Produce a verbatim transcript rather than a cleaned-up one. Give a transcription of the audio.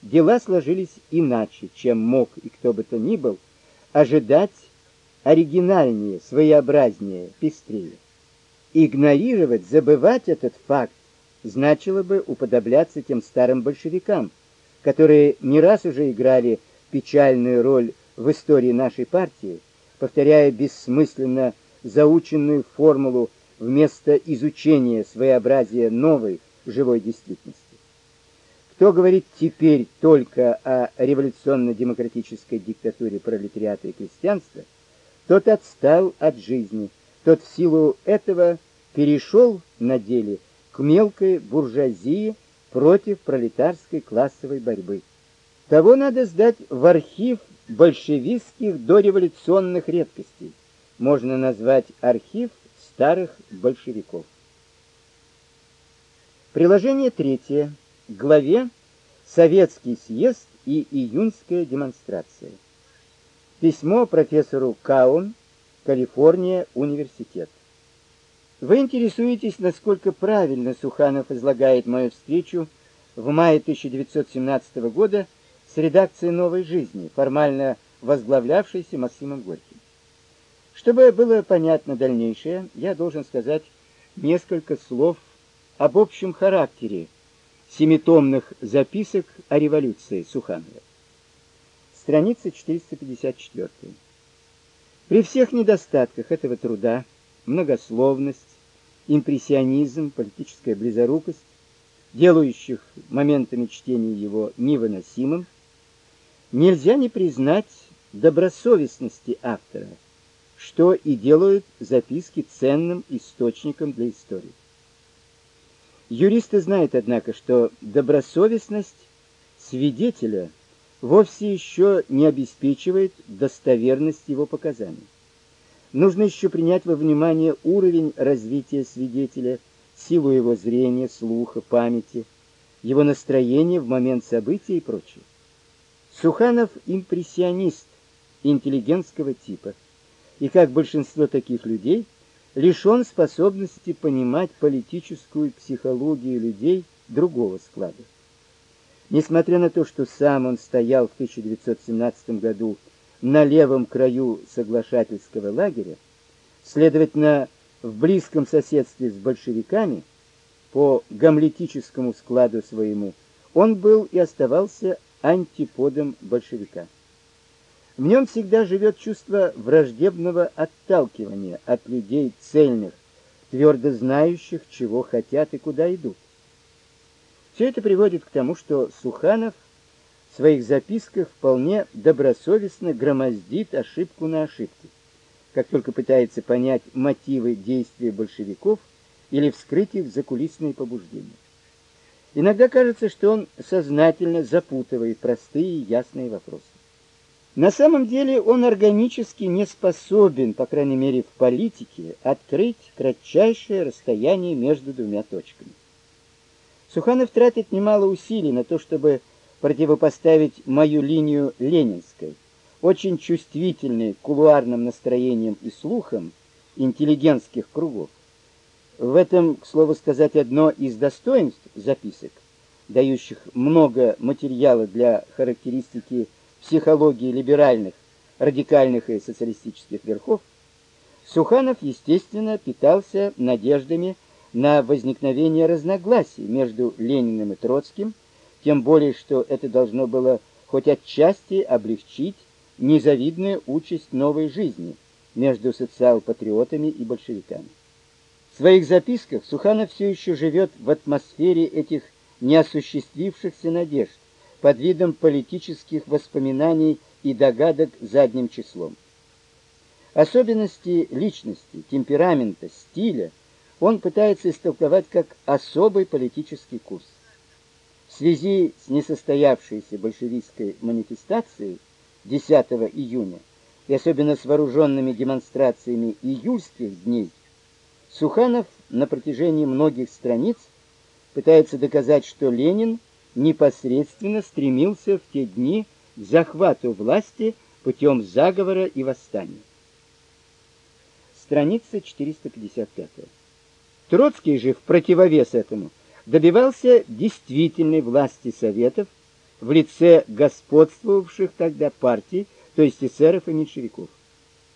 дела сложились иначе, чем мог и кто бы то ни был ожидать, оригинальнее, своеобразнее, пестрее. Игнорировать, забывать этот факт значило бы уподобляться тем старым большевикам, которые не раз уже играли печальную роль в истории нашей партии, повторяя бессмысленно заученную формулу вместо изучения своеобразия новой живой действительности. Кто говорит теперь только о революционно-демократической диктатуре пролетариата и крестьянства, тот отстал от жизни, тот в силу этого перешел на деле к мелкой буржуазии против пролетарской классовой борьбы. Того надо сдать в архив большевистских дореволюционных редкостей. Можно назвать архив старых большевиков. Приложение третье. К главе «Советский съезд и июньская демонстрация». Письмо профессору Каун, Калифорния, университет. Вы интересуетесь, насколько правильно Суханов излагает мою встречу в мае тысяча девятьсот семнадцатого года с редакцией «Новой жизни», формально возглавлявшейся Максимом Горьким. Чтобы было понятно дальнейшее, я должен сказать несколько слов об общем характере семитомных записок о революции Суханова. Страница четыреста пятьдесят четыре. При всех недостатках этого труда, многословность, импрессионизм, политическая близорукость, делающих моментами чтения его невыносимым, нельзя не признать добросовестности автора, что и делают записки ценным источником для истории. Юристы знают, однако, что добросовестность свидетеля вовсе еще не обеспечивает достоверность его показаний. Нужно еще принять во внимание уровень развития свидетеля, силу его зрения, слуха, памяти, его настроение в момент события и прочее. Суханов импрессионист интеллигентского типа, и, как большинство таких людей, лишен способности понимать политическую психологию людей другого склада. Несмотря на то, что сам он стоял в тысяча девятьсот семнадцатом году на левом краю соглашательского лагеря, следовательно, в близком соседстве с большевиками, по гамлетическому складу своему, он был и оставался антиподом большевика. В нем всегда живет чувство враждебного отталкивания от людей цельных, твердо знающих, чего хотят и куда идут. Все это приводит к тому, что Суханов в своих записках вполне добросовестно громоздит ошибку на ошибку, как только пытается понять мотивы действий большевиков или вскрыть их закулисные побуждения. Иногда кажется, что он сознательно запутывает простые и ясные вопросы. На самом деле он органически не способен, по крайней мере в политике, открыть кратчайшее расстояние между двумя точками. Суханов тратит немало усилий на то, чтобы противопоставить мою линию ленинской, очень чувствительной к кулуарным настроениям и слухам интеллигентских кругов. В этом, к слову сказать, одно из достоинств записок, дающих много материала для характеристики психологии либеральных, радикальных и социалистических верхов. Суханов, естественно, питался надеждами на возникновение разногласий между Лениным и Троцким, тем более, что это должно было хоть отчасти облегчить незавидную участь новой жизни между социал-патриотами и большевиками. В своих записках Суханов все еще живет в атмосфере этих неосуществившихся надежд, под видом политических воспоминаний и догадок задним числом. Особенности личности, темперамента, стиля он пытается истолковать как особый политический курс. В связи с несостоявшейся большевистской манифестацией десятого июня и особенно с вооруженными демонстрациями июльских дней, Суханов на протяжении многих страниц пытается доказать, что Ленин непосредственно стремился в те дни к захвату власти путем заговора и восстания. Страница четыреста пятьдесят пять. Троцкий же в противовес этому добивался действительной власти Советов в лице господствовавших тогда партий, то есть эсеров и меньшевиков.